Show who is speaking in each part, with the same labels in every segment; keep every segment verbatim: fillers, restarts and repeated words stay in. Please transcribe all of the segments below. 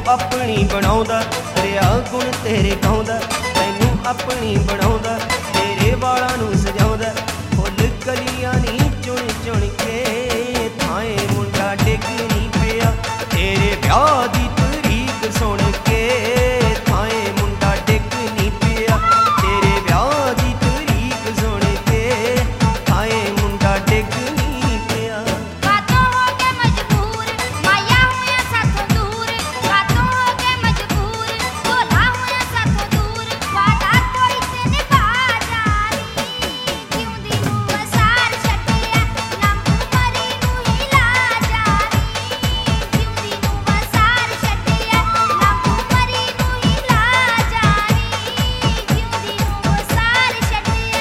Speaker 1: अपनी बनाउंदा रिया गुण तेरे गाउंदा तैनू अपनी बनाउंदा तेरे वालां नू सजाउंदा फुल कलियां नी चुन चुन के थाए मुंडा डिग नी पिया तेरे ब्याह दी तरीक सुन के थाए मुंडा डिग नी पिया तेरे ब्याह दी तरीक सुन के थाए मुंडा डिग नी पिया।
Speaker 2: बातों हो के मजबूर माया हुआ साथों दूर बातों हो के मजबूर बोला हुआ साथों दूर वादा कोई ते निभा जानी क्यों दी नू वसार छटिया नाम मरी नू हिला जानी क्यों दी नू वसार छटिया नाम मरी नू हिला जानी क्यों दी नू वसार छटिया।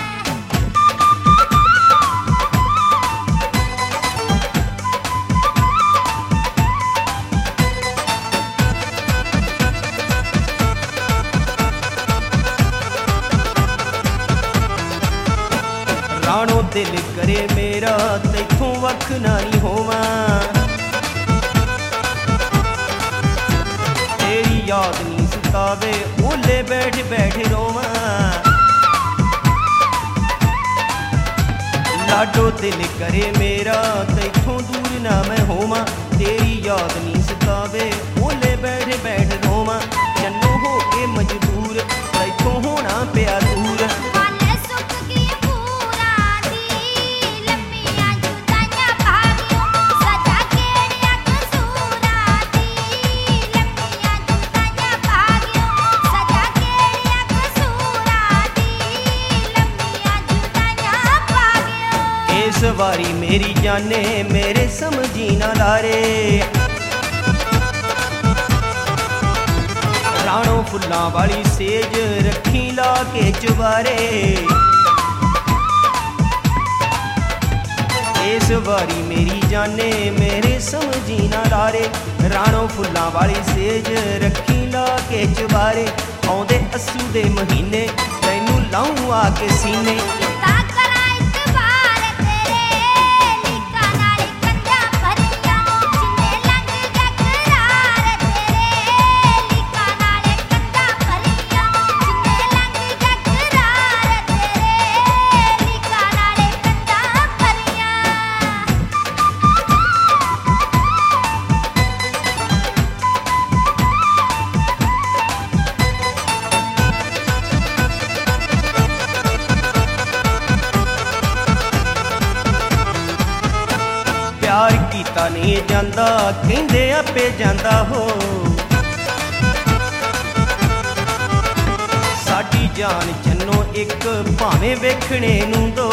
Speaker 1: राणो दिल करे मेरा तैथों वख नानी होवा तेरी याद नी सतावे ओले बैठ बैठ रोवा लाडो दिल करे मेरा तैथों दूर ना मैं होवा तेरी याद नी सतावे ओले बैठ बैठ रोवा जन्नो हो के मजबूर तैथों होना पिया दूर।
Speaker 2: वाले सुख की पूरा दी लम्मियां जुदाइयां भागियों सजा केड़िया कसूरा दी लम्मियां जुदाइयां भागियों सजा केड़िया कसूरा दी लम्मियां जुदाइयां भागियों।
Speaker 1: इस वारी मेरी जाने मेरे समझी ना लारे राणो फुल्लां वाली सेज रखी ला के चुबारे इस वारी मेरी जाने मेरे समझी ना लारे राणो फुल्लां वाली सेज रखी ला के चुबारे आउंदे अस्सू दे महीने तैनू लाऊं आके सीने
Speaker 2: किता करा इतबार तेरे लीका नाल कंधा भरिया जिन्ने लंघ जा करार तेरे लीका नाल कंधा भरिया जिन्ने लंघ जा करार तेरे लीका नाल कंधा भरिया।
Speaker 1: प्यार कीता नहीं जांदा कहंदे आपे जांदा हो साडी जान जन्नो एक भावें वेखणे नूं दो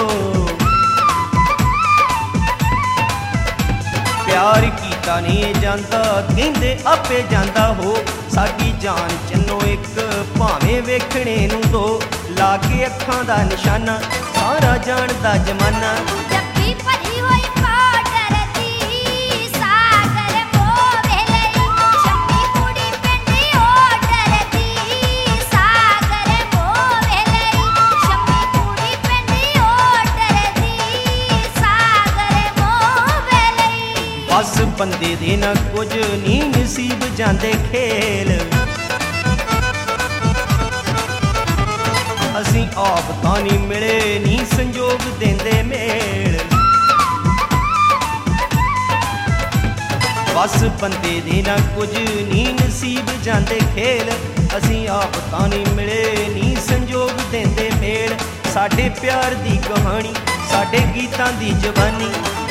Speaker 1: प्यार कीता नहीं जांदा कहंदे आपे जांदा हो साडी जान जन्नो एक भावें वेखणे नूं दो ला के अखां दा निशाना सारा जानदा जमाना
Speaker 2: जब्बी भरी होई पाडर दी सागर मोवे लई शम्मी कुड़ी पिंडी ओडर दी सागर मोवे लई शम्मी कुड़ी पिंडी ओडर दी सागर मोवे लई।
Speaker 1: बस बंदे दे ना कुछ नी नसीब जांदे खेल असीं आप तां नी मिले नी संजोग देंदे मेल बस बंदे दे ना कुछ नी नसीब जांदे खेल असीं आप तां नी मिले नी संजोग देंदे मेल साडे प्यार दी कहानी साडे गीतां दी जवानी